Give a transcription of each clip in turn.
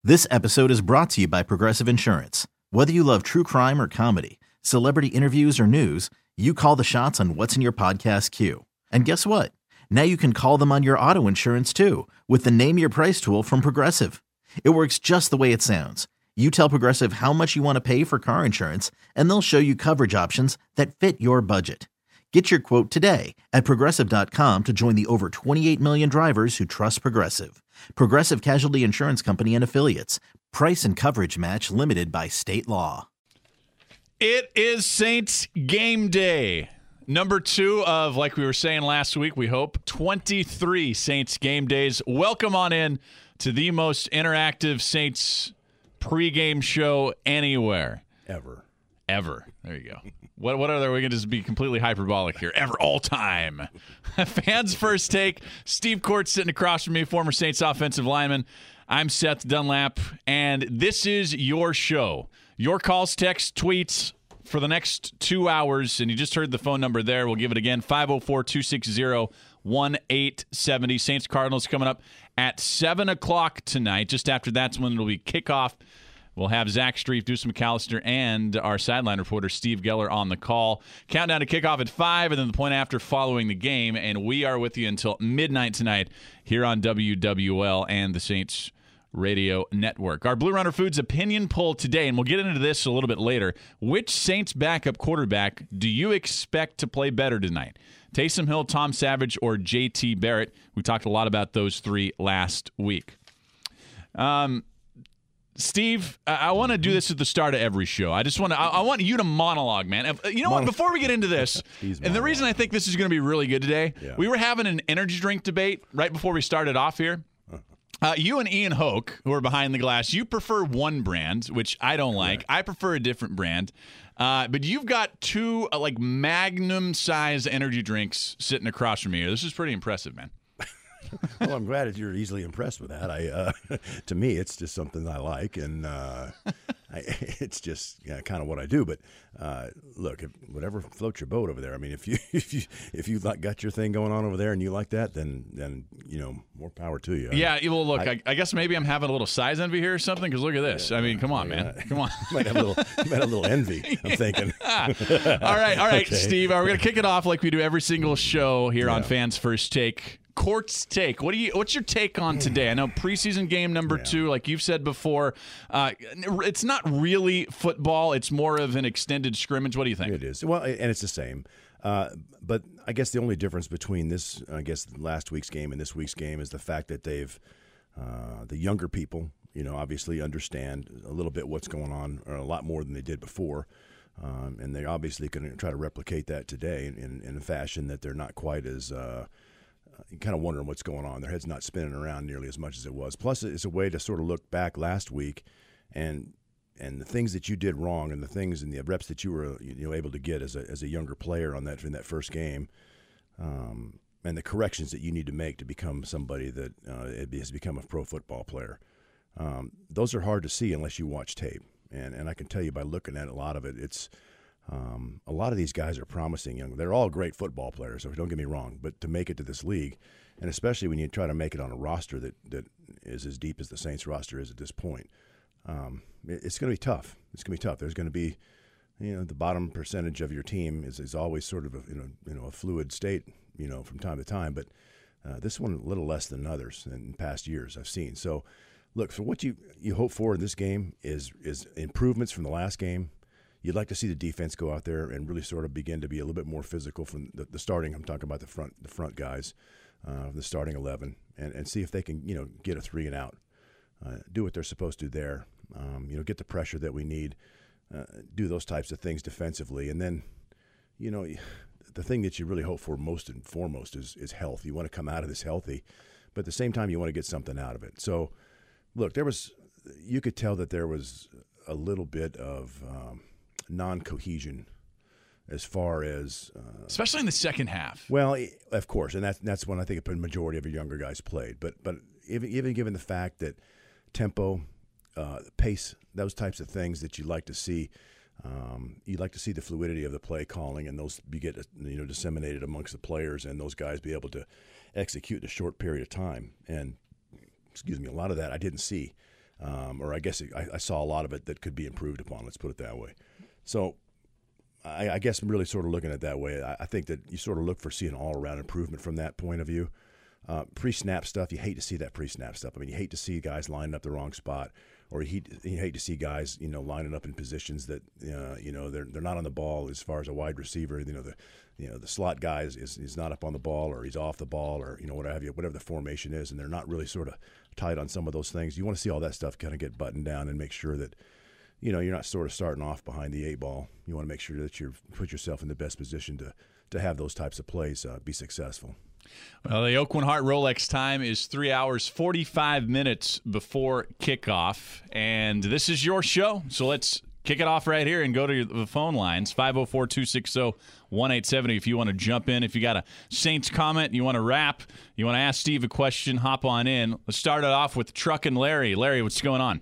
This episode is brought to you by Progressive Insurance. Whether you love true crime or comedy, celebrity interviews or news, you call the shots on what's in your podcast queue. And guess what? Now you can call them on your auto insurance too with the Name Your Price tool from Progressive. It works just the way it sounds. You tell Progressive how much you want to pay for car insurance, and they'll show you coverage options that fit your budget. Get your quote today at Progressive.com to join the over 28 million drivers who trust Progressive. Progressive Casualty Insurance Company and Affiliates. Price and coverage match limited by state law. It is Saints game day. Number 2 of, like we were saying last week, we hope, 23 Saints game days. Welcome on in to the most interactive Saints pregame show anywhere. Ever. There you go. What other? We can just be completely hyperbolic here. Ever, all time. Fans First Take. Steve Court sitting across from me, former Saints offensive lineman. I'm Seth Dunlap, and this is your show. Your calls, texts, tweets for the next 2 hours, and you just heard the phone number there. We'll give it again, 504-260-1870. Saints Cardinals coming up at 7 o'clock tonight. Just after that's when it'll be kickoff. We'll have Zach Streif, Deuce McAllister, and our sideline reporter, Steve Geller, on the call. Countdown to kickoff at 5, and then the point after following the game. And we are with you until midnight tonight here on WWL and the Saints Radio Network. Our Blue Runner Foods opinion poll today, and we'll get into this a little bit later. Which Saints backup quarterback do you expect to play better tonight? Taysom Hill, Tom Savage, or J.T. Barrett? We talked a lot about those three last week. Steve, I want to do this at the start of every show. I want you to monologue, man. You know what? Before we get into this, and the reason I think this is going to be really good today, we were having an energy drink debate right before we started off here. You and Ian Hoke, who are behind the glass, you prefer one brand, which I don't like. I prefer a different brand. But you've got two like Magnum-size energy drinks sitting across from you. This is pretty impressive, man. Well, I'm glad that you're easily impressed with that. To me, it's just something I like, and it's just kind of what I do. But look, whatever floats your boat over there. I mean, if you like got your thing going on over there and you like that, then more power to you. Yeah. Well, look, I guess maybe I'm having a little size envy here or something. Because look at this. I mean, come on, man. Come on. You might have a little envy. I'm thinking. All right, okay. Steve. We're gonna kick it off like we do every single show here on Fans First Take. Court's take. What's your take on today? I know preseason game number 2, like you've said before, it's not really football. It's more of an extended scrimmage. What do you think? It is. Well, and it's the same. But I guess the only difference between this, last week's game and this week's game is the fact that they've, the younger people, obviously understand a little bit what's going on, or a lot more than they did before. And they're obviously going to try to replicate that today in a fashion that they're not quite as kind of wondering what's going on. Their head's not spinning around nearly as much as it was. Plus, it's a way to sort of look back last week and the things that you did wrong and the things and the reps that you were able to get as a younger player in that first game, and the corrections that you need to make to become somebody that has become a pro football player. Those are hard to see unless you watch tape. And I can tell you by looking at a lot of it, it's a lot of these guys are promising young. They're all great football players, so don't get me wrong. But to make it to this league, and especially when you try to make it on a roster that is as deep as the Saints roster is at this point, it's going to be tough. It's going to be tough. There's going to be, the bottom percentage of your team is always sort of a fluid state, from time to time. But this one a little less than others in past years I've seen. So, look, for what you hope for in this game is improvements from the last game. You'd like to see the defense go out there and really sort of begin to be a little bit more physical from the starting. I'm talking about the front guys, the starting 11, and see if they can get a 3 and out, do what they're supposed to there. Get the pressure that we need, do those types of things defensively, and then the thing that you really hope for most and foremost is health. You want to come out of this healthy, but at the same time you want to get something out of it. So, look, you could tell that there was a little bit of non-cohesion as far as especially in the second half. Well, of course, and that's when I think a majority of your younger guys played. But even given the fact that tempo, pace, those types of things that you'd like to see the fluidity of the play calling, and those get disseminated amongst the players, and those guys be able to execute in a short period of time. And a lot of that I didn't see. or I guess I saw a lot of it that could be improved upon. Let's put it that way. So I guess I'm really sort of looking at it that way. I think that you sort of look for seeing all-around improvement from that point of view. Pre-snap stuff, you hate to see that pre-snap stuff. I mean, you hate to see guys lining up the wrong spot, or you hate to see guys, lining up in positions that, they're not on the ball as far as a wide receiver. The slot guy is not up on the ball, or he's off the ball, or, whatever the formation is, and they're not really sort of tight on some of those things. You want to see all that stuff kind of get buttoned down and make sure that, you're not sort of starting off behind the 8 ball. You want to make sure that you put yourself in the best position to have those types of plays be successful. Well, the Aucoin Hart Rolex time is 3 hours, 45 minutes before kickoff, and this is your show, so let's kick it off right here and go to the phone lines, 504-260-1870 if you want to jump in. If you got a Saints comment, you want to rap, you want to ask Steve a question, hop on in. Let's start it off with Truck and Larry. Larry, what's going on?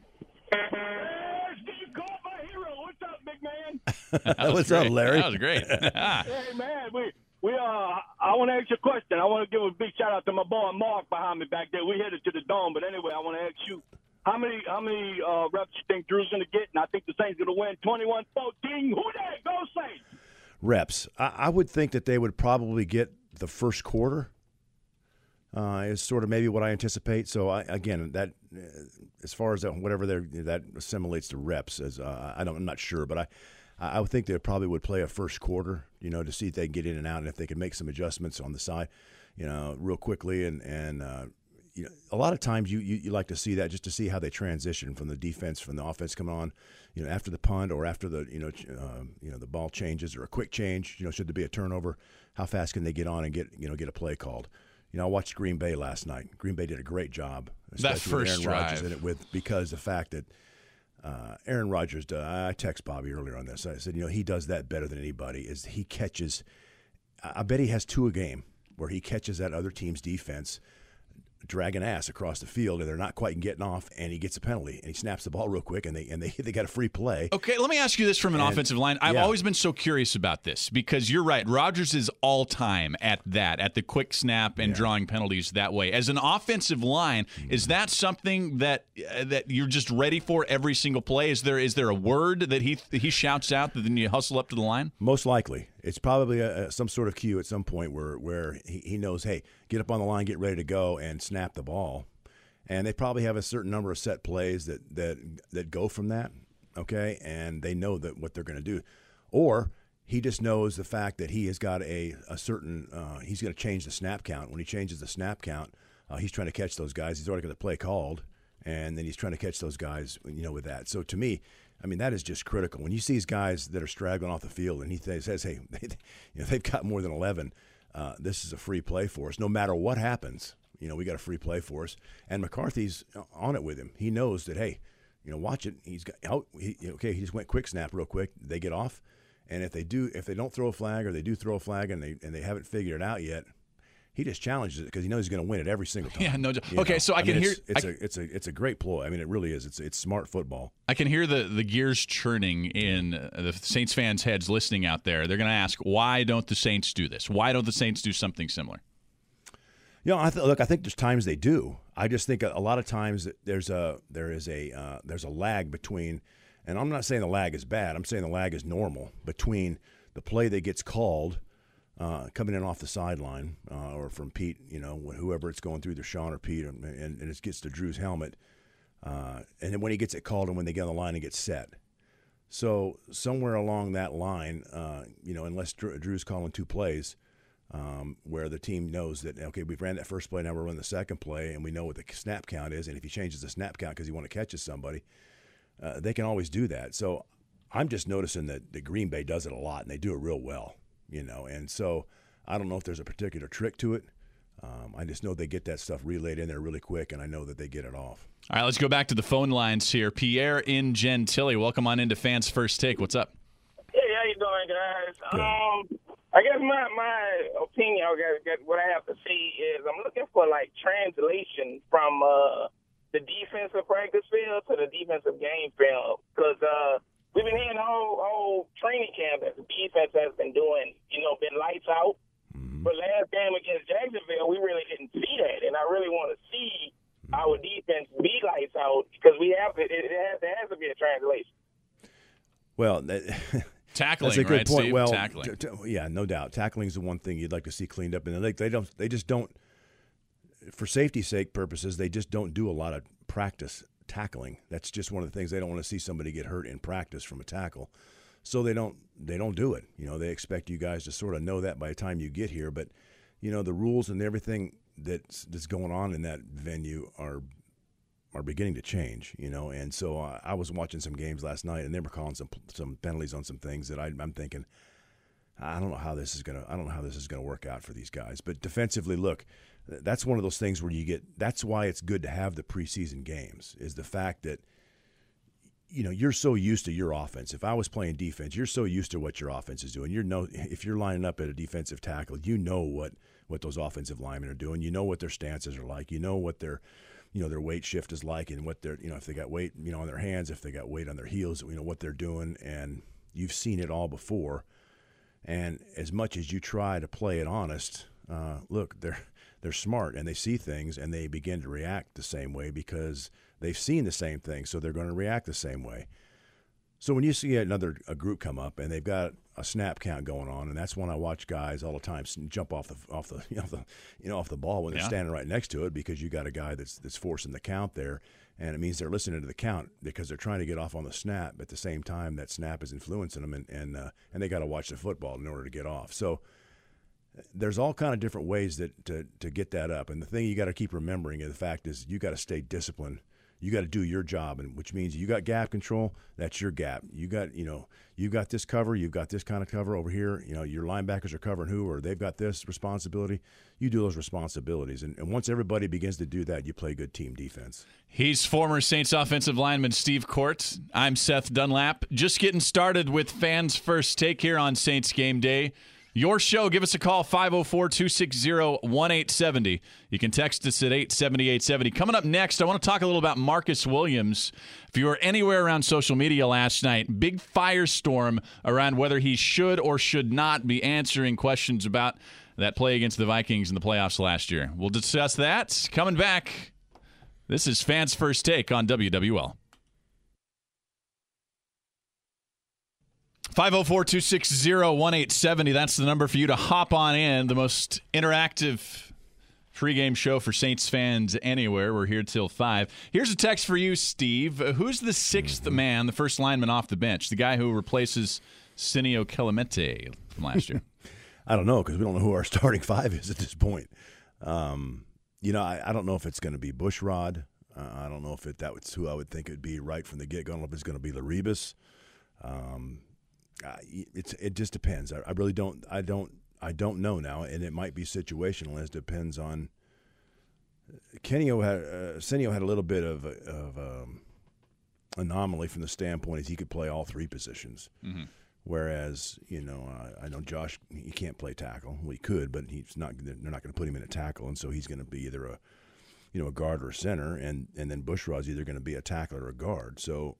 Steve, call my hero. What's up, big man? What's up, Larry? That was great. Hey, man, I want to ask you a question. I want to give a big shout out to my boy Mark behind me back there. We headed to the Dome, but anyway, I want to ask you, how many reps you think Drew's going to get? And I think the Saints going to win 21-14. Who that? Go Saints! Reps. I would think that they would probably get the first quarter. Is sort of maybe what I anticipate. So that as far as whatever that assimilates to reps, I'm not sure, but I would think they probably would play a first quarter, to see if they can get in and out, and if they can make some adjustments on the side, real quickly. And a lot of times you like to see that just to see how they transition from the offense coming on, after the punt or after the the ball changes or a quick change. Should there be a turnover, how fast can they get on and get a play called? I watched Green Bay last night. Green Bay did a great job, that first with Aaron Rodgers in it because the fact that Aaron Rodgers, I text Bobby earlier on this. I said, he does that better than anybody. Is he catches? I bet he has 2 a game where he catches that other team's defense dragging ass across the field, and they're not quite getting off, and he gets a penalty, and he snaps the ball real quick, and they got a free play. Okay, let me ask you this from an offensive line. I've always been so curious about this because you're right. Rodgers is all time at the quick snap and drawing penalties that way. As an offensive line, is that something that you're just ready for every single play? Is there a word that he shouts out that then you hustle up to the line? Most likely. It's probably some sort of cue at some point where he knows, hey, get up on the line, get ready to go, and snap the ball. And they probably have a certain number of set plays that go from that, okay? And they know that what they're going to do. Or he just knows the fact that he has got a certain he's going to change the snap count. When he changes the snap count, he's trying to catch those guys. He's already got the play called, and then he's trying to catch those guys, with that. So to me, that is just critical. When you see these guys that are straggling off the field and he says, hey, they've got more than 11, this is a free play for us. No matter what happens, we got a free play for us. And McCarthy's on it with him. He knows that, hey, watch it. He just went quick snap real quick. They get off. And if they don't throw a flag, or they do throw a flag and they haven't figured it out yet, he just challenges it because he knows he's going to win it every single time. Yeah, no. Okay, so I can hear it's a great ploy. It really is. It's smart football. I can hear the gears churning in the Saints fans' heads listening out there. They're going to ask, why don't the Saints do this? Why don't the Saints do something similar? I think there's times they do. I just think a lot of times there's a lag between, and I'm not saying the lag is bad. I'm saying the lag is normal between the play that gets called. Coming in off the sideline or from Pete, whoever it's going through, either Sean or Pete, and it gets to Drew's helmet. And then when he gets it called and when they get on the line and get set. So somewhere along that line, unless Drew's calling 2 plays, where the team knows that, okay, we've ran that first play, now we're running the second play, and we know what the snap count is. And if he changes the snap count because he want to catch somebody, they can always do that. So I'm just noticing that the Green Bay does it a lot, and they do it real well. And so I don't know if there's a particular trick to it. I just know they get that stuff relayed in there really quick, and I know that they get it off. All right, let's go back to the phone lines here. Pierre in Gentilly, welcome on into Fans First Take. What's up? Hey, how you doing, guys? I guess my opinion, what I have to see is I'm looking for, translation from the defensive practice field to the defensive game field, because we've been hearing the whole training camp that the defense has been doing, been lights out. Mm-hmm. But last game against Jacksonville, we really didn't see that. And I really want to see our defense be lights out, because up, there has to be a translation. Well, Tackling, that's a good right, point. Steve? Well, Tackling. Yeah, no doubt. Tackling is the one thing you'd like to see cleaned up, and they just don't. For safety's sake purposes, they just don't do a lot of practice tackling. That's just one of the things. They don't want to see somebody get hurt in practice from a tackle, so they don't do it. They expect you guys to sort of know that by the time you get here. But the rules and everything that's going on in that venue are beginning to change, and so I was watching some games last night, and they were calling some penalties on some things that I'm thinking, I don't know how this is gonna work out for these guys. But defensively, look, that's one of those things where that's why it's good to have the preseason games, is the fact that you're so used to your offense. If I was playing defense, you're so used to what your offense is doing. If you're lining up at a defensive tackle, what those offensive linemen are doing. You know what their stances are like. You know what their weight shift is like, and what they're, if they got weight, on their hands, if they got weight on their heels, what they're doing, and you've seen it all before. And as much as you try to play it honest, look, they're smart, and they see things, and they begin to react the same way because they've seen the same thing, so they're going to react the same way. So when you see a group come up and they've got a snap count going on, and that's when I watch guys all the time jump off the ball when they're standing right next to it, because you got a guy that's forcing the count there, and it means they're listening to the count because they're trying to get off on the snap. But at the same time, that snap is influencing them, and they got to watch the football in order to get off. So there's all kind of different ways to get that up, and the thing you got to keep remembering is the fact is you got to stay disciplined. You got to do your job, and which means you got gap control. That's your gap. You got this cover. You've got this kind of cover over here. Your linebackers are covering who, or they've got this responsibility. You do those responsibilities, and once everybody begins to do that, you play good team defense. He's former Saints offensive lineman Steve Court. I'm Seth Dunlap. Just getting started with Fans First Take here on Saints Game Day. Your show, give us a call, 504-260-1870. You can text us at 870-870. Coming up next, I want to talk a little about Marcus Williams. If you were anywhere around social media last night, big firestorm around whether he should or should not be answering questions about that play against the Vikings in the playoffs last year. We'll discuss that. Coming back, this is Fans First Take on WWL. 504-260-1870. That's the number for you to hop on in. The most interactive pregame show for Saints fans anywhere. We're here till 5. Here's a text for you, Steve. Who's the sixth man, the first lineman off the bench? The guy who replaces Sinio Clemente from last year? I don't know, because we don't know who our starting five is at this point. I don't know if it's going to be Bushrod. I don't know if that's who I would think it would be right from the get-go. I don't know if it's going to be Laribas. It just depends. I really don't. I don't know now, and it might be situational. As depends on. Sinio had a little bit of anomaly from the standpoint is he could play all three positions, whereas I know Josh, he can't play tackle. Well, he could, but he's not. They're not going to put him in a tackle, and so he's going to be either a guard or a center, and then Bushrod's either going to be a tackler or a guard. So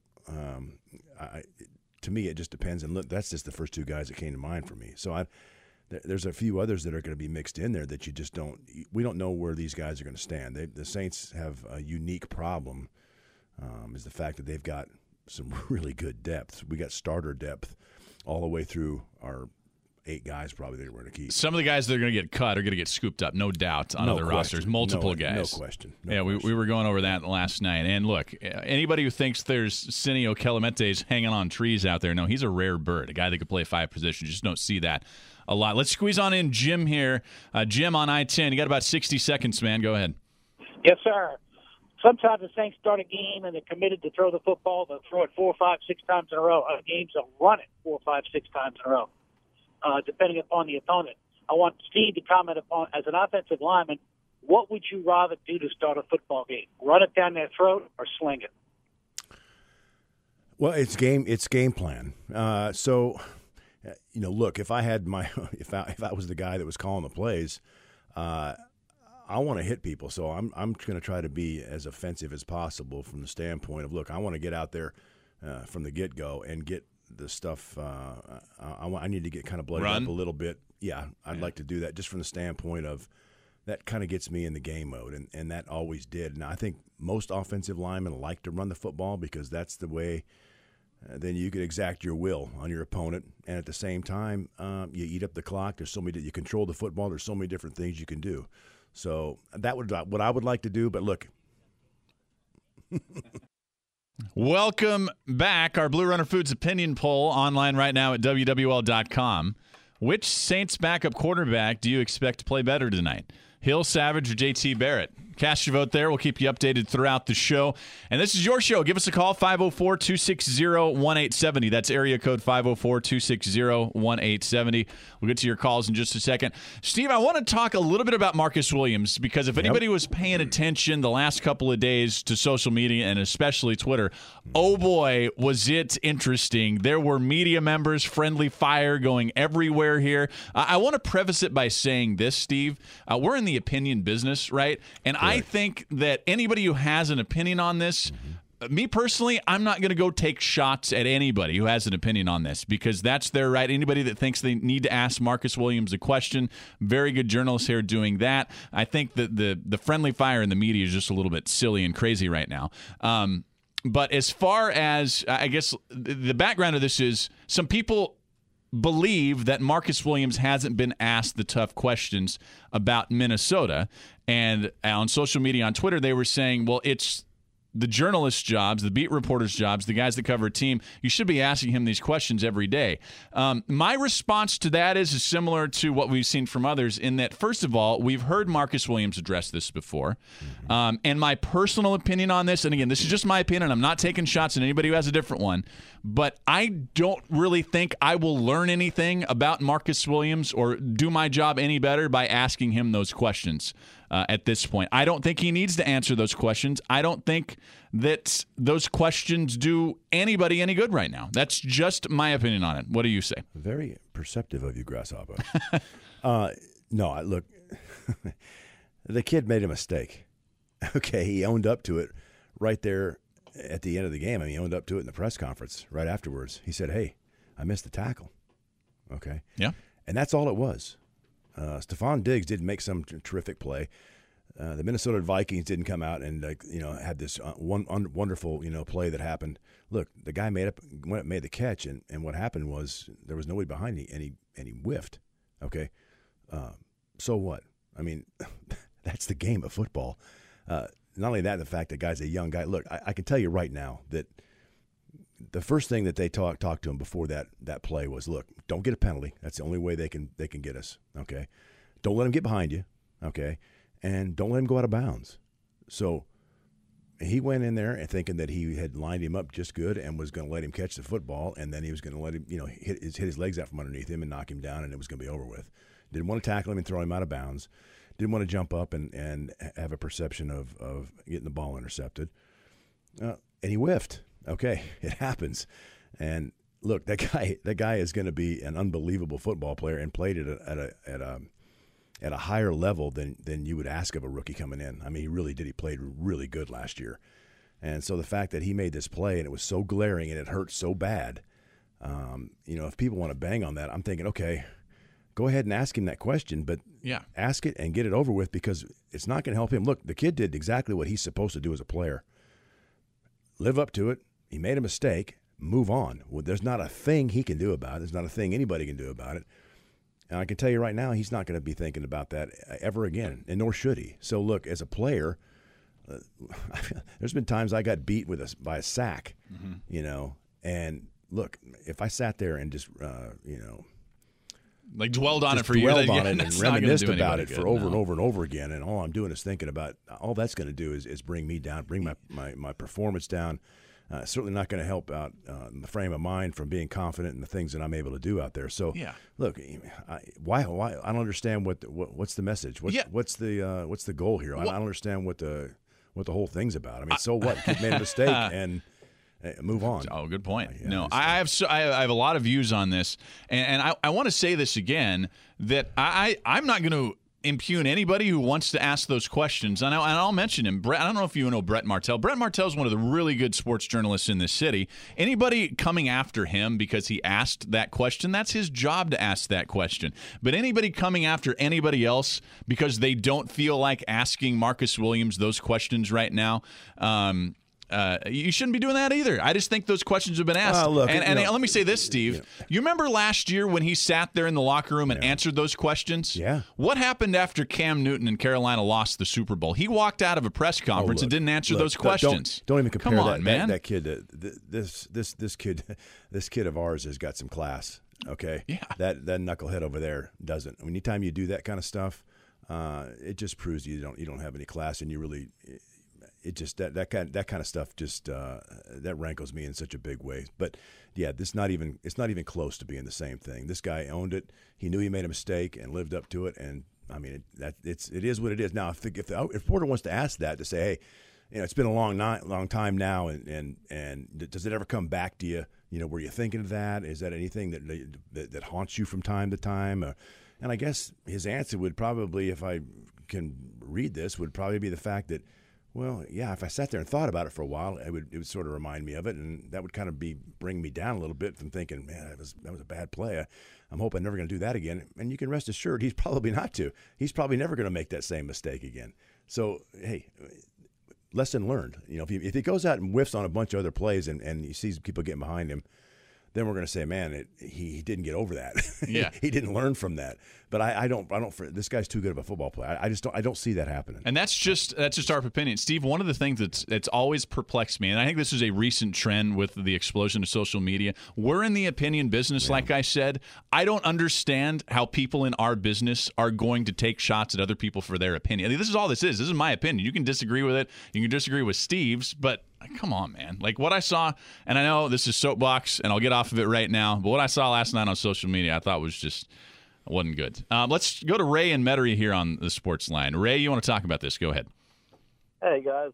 to me, it just depends, and look, that's just the first two guys that came to mind for me. So there's a few others that are going to be mixed in there that you just don't. We don't know where these guys are going to stand. The Saints have a unique problem, is the fact that they've got some really good depth. We got starter depth all the way through our 8 guys probably that we're going to keep. Some of the guys that are going to get cut are going to get scooped up, no doubt, on other rosters. Multiple guys. No question. We were going over that last night. And look, anybody who thinks there's Sinio Clemente's hanging on trees out there, no, he's a rare bird, a guy that could play 5 positions. You just don't see that a lot. Let's squeeze on in Jim here. Jim on I-10. You got about 60 seconds, man. Go ahead. Yes, sir. Sometimes the Saints start a game and they're committed to throw the football. They'll throw it 4, 5, 6 times in a row. Other games, they'll run it 4, 5, 6 times in a row. Depending upon the opponent. I want Steve to comment upon, as an offensive lineman, what would you rather do to start a football game? Run it down their throat or sling it? Well, it's game plan. So, look, if I had if I was the guy that was calling the plays, I want to hit people. So I'm going to try to be as offensive as possible from the standpoint of, look, I want to get out there from the get-go and get the stuff. I need to get kind of blooded up a little bit. Yeah, I'd like to do that just from the standpoint of that kind of gets me in the game mode, and that always did. And I think most offensive linemen like to run the football because that's the way then you could exact your will on your opponent. And at the same time, you eat up the clock. There's so many you control the football. There's so many different things you can do. So that would what I would like to do. But look. Welcome back. Our Blue Runner Foods opinion poll online right now at WWL.com. Which Saints backup quarterback do you expect to play better tonight? Hill, Savage, or JT Barrett? Cast your vote there. We'll keep you updated throughout the show. And this is your show. Give us a call, 504-260-1870. That's area code 504-260-1870. We'll get to your calls in just a second. Steve, I want to talk a little bit about Marcus Williams because if anybody was paying attention the last couple of days to social media and especially Twitter, oh boy, was it interesting. There were media members, friendly fire going everywhere here. I want to preface it by saying this, Steve. We're in the opinion business, right? And I think that anybody who has an opinion on this, me personally, I'm not going to go take shots at anybody who has an opinion on this because that's their right. Anybody that thinks they need to ask Marcus Williams a question, very good journalists here doing that. I think that the friendly fire in the media is just a little bit silly and crazy right now. But as far as, I guess, the background of this is some people believe that Marcus Williams hasn't been asked the tough questions about Minnesota. And on social media, on Twitter, they were saying, well, it's the journalists' jobs, the beat reporters' jobs, the guys that cover a team. You should be asking him these questions every day. My response to that is similar to what we've seen from others in that, first of all, we've heard Marcus Williams address this before. And my personal opinion on this, and again, this is just my opinion. I'm not taking shots at anybody who has a different one. But I don't really think I will learn anything about Marcus Williams or do my job any better by asking him those questions at this point. I don't think he needs to answer those questions. I don't think that those questions do anybody any good right now. That's just my opinion on it. What do you say? Very perceptive of you, Grasshopper. Look, the kid made a mistake. Okay, he owned up to it right there at the end of the game. I mean, he owned up to it in the press conference right afterwards. He said, hey, I missed the tackle. Okay? Yeah. And that's all it was. Stephon Diggs didn't make some terrific play. The Minnesota Vikings didn't come out and had this wonderful play that happened. Look, the guy made the catch, and what happened was there was nobody behind him, and he whiffed. Okay, so what? I mean, that's the game of football. Not only that, the fact that guy's a young guy. Look, I can tell you right now that the first thing that they talked to him before that play was, look, don't get a penalty. That's the only way they can get us. Okay, don't let him get behind you. Okay, and don't let him go out of bounds. So he went in there and thinking that he had lined him up just good and was going to let him catch the football, and then he was going to let him, hit his legs out from underneath him and knock him down, and it was going to be over with. Didn't want to tackle him and throw him out of bounds. Didn't want to jump up and have a perception of getting the ball intercepted. And he whiffed. Okay, it happens. And look, that guy is going to be an unbelievable football player and played at a higher level than you would ask of a rookie coming in. I mean, he really did. He played really good last year. And so the fact that he made this play and it was so glaring and it hurt so bad, if people want to bang on that, I'm thinking, okay, go ahead and ask him that question, but ask it and get it over with because it's not going to help him. Look, the kid did exactly what he's supposed to do as a player. Live up to it. He made a mistake. Move on. Well, there's not a thing he can do about it. There's not a thing anybody can do about it. And I can tell you right now, he's not going to be thinking about that ever again, and nor should he. So, look, as a player, there's been times I got beat by a sack, and look, if I sat there and just, like dwelled on it for years, and reminisced about it for over and over and over again, and all I'm doing is thinking about all that's going to do is bring me down, bring my performance down. Certainly not going to help out the frame of mind from being confident in the things that I'm able to do out there. So, look, why I don't understand what's the message? What's the goal here? I don't understand what the whole thing's about. I mean, so what? Kid made a mistake and move on. Oh, good point. I have a lot of views on this, and I want to say this again that I'm not going to impugn anybody who wants to ask those questions. And I'll mention him. Brett, I don't know if you know Brett Martell. Brett Martell is one of the really good sports journalists in this city. Anybody coming after him because he asked that question, that's his job to ask that question. But anybody coming after anybody else because they don't feel like asking Marcus Williams those questions right now, you shouldn't be doing that either. I just think those questions have been asked. Let me say this, Steve. Yeah. You remember last year when he sat there in the locker room and answered those questions? Yeah. What happened after Cam Newton and Carolina lost the Super Bowl? He walked out of a press conference and didn't answer those questions. Don't even compare Come on, man. That kid. This kid of ours has got some class. Okay. Yeah. That knucklehead over there doesn't. Anytime you do that kind of stuff, it just proves you don't have any class, and you really. It just that kind of stuff just that rankles me in such a big way. But yeah, it's not even close to being the same thing. This guy owned it. He knew he made a mistake and lived up to it. And I mean, it is what it is. Now, if Porter wants to ask that, to say, hey, it's been a long time now, and does it ever come back to you? Were you thinking of that? Is that anything that haunts you from time to time? And I guess his answer would probably, if I can read this, would probably be the fact that, well, yeah, if I sat there and thought about it for a while, it would sort of remind me of it, and that would kind of bring me down a little bit from thinking, man, that was a bad play. I'm hoping I'm never going to do that again. And you can rest assured he's probably not to. He's probably never going to make that same mistake again. So, hey, lesson learned. If he goes out and whiffs on a bunch of other plays and he sees people getting behind him, then we're going to say, man, he didn't get over that. Yeah. He didn't learn from that. But I don't. This guy's too good of a football player. I don't see that happening. And that's just our opinion, Steve. One of the things that's always perplexed me, and I think this is a recent trend with the explosion of social media. We're in the opinion business, like I said. I don't understand how people in our business are going to take shots at other people for their opinion. I mean, this is all this is. This is my opinion. You can disagree with it. You can disagree with Steve's, but come on, man. Like what I saw, and I know this is soapbox, and I'll get off of it right now, but what I saw last night on social media I thought wasn't good. Let's go to Ray and Metairie here on the sports line. Ray, you want to talk about this? Go ahead. Hey, guys.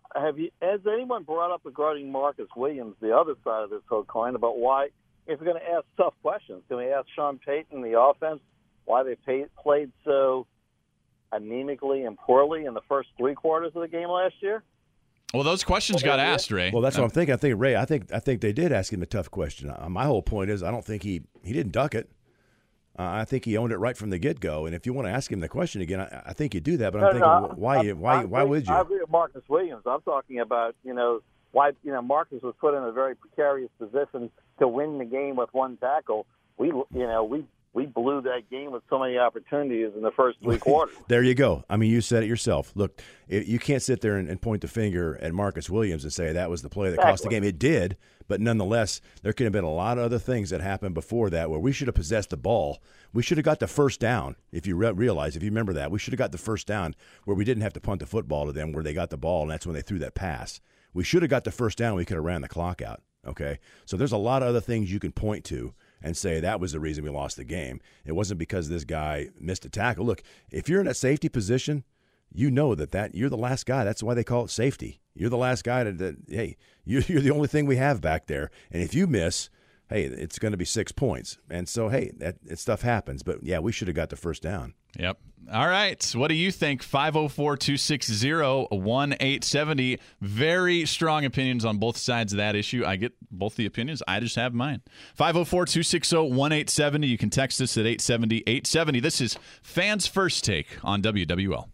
Has anyone brought up regarding Marcus Williams, the other side of this whole coin, about why, if we're going to ask tough questions, can we ask Sean Payton, the offense, why they played so anemically and poorly in the first three quarters of the game last year? Well, those questions got asked, Ray. Well, that's what I'm thinking. Ray, I think they did ask him a tough question. My whole point is I don't think he didn't duck it. I think he owned it right from the get-go. And if you want to ask him the question again, I think you do that. But I'm thinking, why would you? I agree with Marcus Williams. I'm talking about, why Marcus was put in a very precarious position to win the game with one tackle. We blew that game with so many opportunities in the first three quarters. There you go. I mean, you said it yourself. Look, you can't sit there and point the finger at Marcus Williams and say that was the play that cost the game. It did, but nonetheless, there could have been a lot of other things that happened before that where we should have possessed the ball. We should have got the first down, if you remember that. We should have got the first down where we didn't have to punt the football to them, where they got the ball, and that's when they threw that pass. We should have got the first down. We could have ran the clock out, okay? So there's a lot of other things you can point to and say that was the reason we lost the game. It wasn't because this guy missed a tackle. Look, if you're in a safety position, you know that you're the last guy. That's why they call it safety. You're the last guy hey, you're the only thing we have back there. And if you miss, hey, it's going to be 6 points. And so, hey, that stuff happens. But, yeah, we should have got the first down. Yep. All right. What do you think? 504-260-1870. Very strong opinions on both sides of that issue. I get both the opinions. I just have mine. 504-260-1870. You can text us at 870-870. This is Fans First Take on WWL.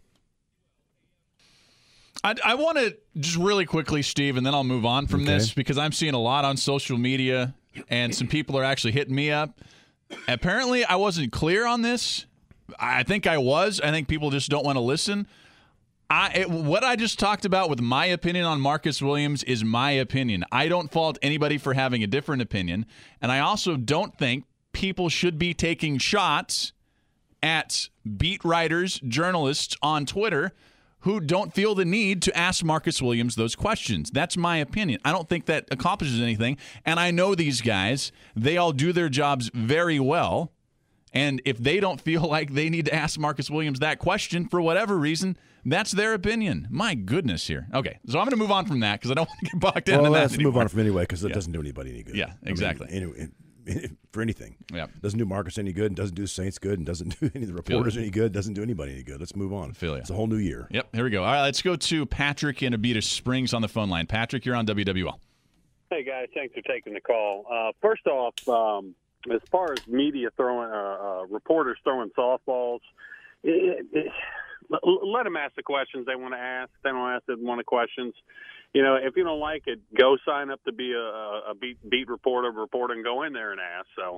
I want to just really quickly, Steve, and then I'll move on from this because I'm seeing a lot on social media and some people are actually hitting me up. Apparently, I wasn't clear on this. I think I was. I think people just don't want to listen. What I just talked about with my opinion on Marcus Williams is my opinion. I don't fault anybody for having a different opinion. And I also don't think people should be taking shots at beat writers, journalists on Twitter who don't feel the need to ask Marcus Williams those questions. That's my opinion. I don't think that accomplishes anything. And I know these guys, they all do their jobs very well. And if they don't feel like they need to ask Marcus Williams that question for whatever reason, that's their opinion. My goodness here. Okay, so I'm going to move on from that because I don't want to get bogged down in that let's anymore. Move on from anyway because it doesn't do anybody any good. Yeah, exactly. for anything. Yeah. Doesn't do Marcus any good, and doesn't do the Saints good, and doesn't do any of the reporters any good, doesn't do anybody any good. Let's move on. It's a whole new year. Yep, here we go. All right, let's go to Patrick in Abita Springs on the phone line. Patrick, you're on WWL. Hey, guys. Thanks for taking the call. First off, as far as media throwing, reporters throwing softballs, let them ask the questions they want to ask. They don't ask them want the questions. If you don't like it, go sign up to be a beat reporter and go in there and ask. So,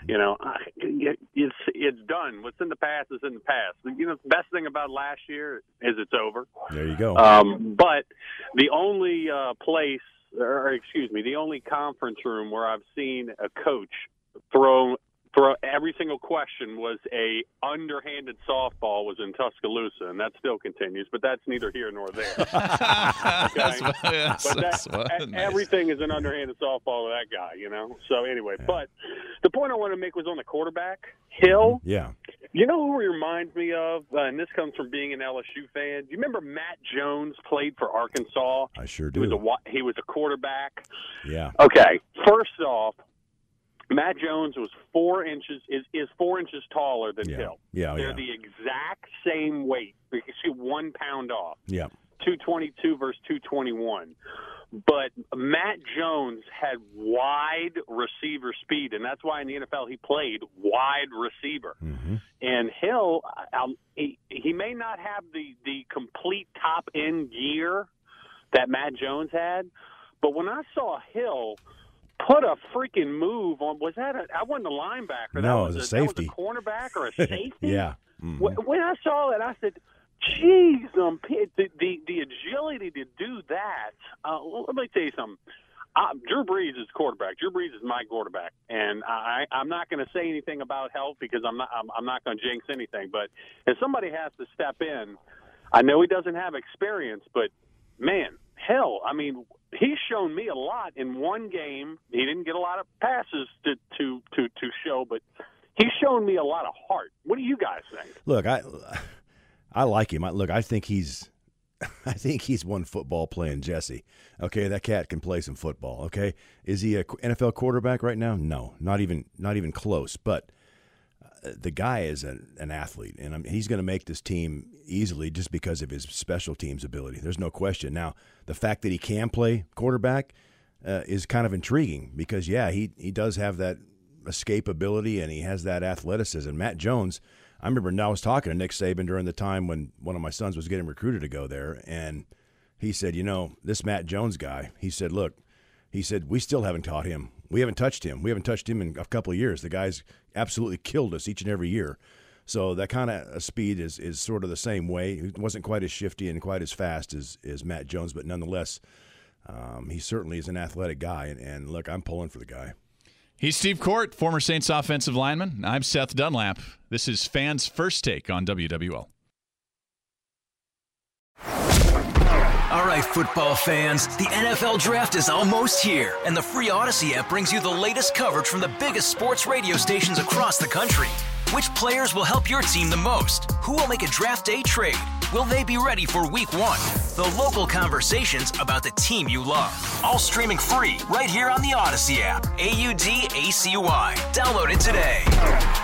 it's done. What's in the past is in the past. The best thing about last year is it's over. There you go. But the only the only conference room where I've seen a coach throw every single question was a underhanded softball was in Tuscaloosa, and that still continues, but that's neither here nor there. Okay? Everything is an underhanded softball to that guy, So anyway, but the point I want to make was on the quarterback, Hill. Yeah. You know who he reminds me of, and this comes from being an LSU fan? Do you remember Matt Jones played for Arkansas? I sure do. He was a quarterback. Yeah. Okay, first off, Matt Jones was 4 inches is 4 inches taller than Hill. Yeah, They're the exact same weight. You can see 1 pound off. Yeah. 222 versus 221. But Matt Jones had wide receiver speed, and that's why in the NFL he played wide receiver. Mm-hmm. And Hill, he may not have the complete top-end gear that Matt Jones had, but when I saw Hill put a freaking move on, I wasn't a linebacker. No, it was a safety. That was a cornerback or a safety? Yeah. Mm-hmm. When I saw that, I said, geez, the agility to do that. Let me tell you something. Drew Brees is quarterback. Drew Brees is my quarterback, and I'm not going to say anything about health because I'm not going to jinx anything. But if somebody has to step in, I know he doesn't have experience, but man, hell, I mean, he's shown me a lot in one game. He didn't get a lot of passes to show, but he's shown me a lot of heart. What do you guys think? Look, I like him. Look, I think he's one football playing Jesse. Okay, that cat can play some football. Okay, is he a NFL quarterback right now? No, not even close. But the guy is an athlete, and he's going to make this team easily just because of his special teams ability. There's no question. Now, the fact that he can play quarterback is kind of intriguing because, yeah, he does have that escapability and he has that athleticism. Matt Jones, I remember I was talking to Nick Saban during the time when one of my sons was getting recruited to go there, and he said, this Matt Jones guy, he said, we still haven't taught him. We haven't touched him. We haven't touched him in a couple of years. The guy's absolutely killed us each and every year. So that kind of speed is sort of the same way. He wasn't quite as shifty and quite as fast as Matt Jones, but nonetheless, he certainly is an athletic guy. And look, I'm pulling for the guy. He's Steve Court, former Saints offensive lineman. I'm Seth Dunlap. This is Fans First Take on WWL. All right, football fans, the NFL Draft is almost here, and the free Odyssey app brings you the latest coverage from the biggest sports radio stations across the country. Which players will help your team the most? Who will make a draft day trade? Will they be ready for Week 1? The local conversations about the team you love. All streaming free right here on the Odyssey app. AUDACY. Download it today.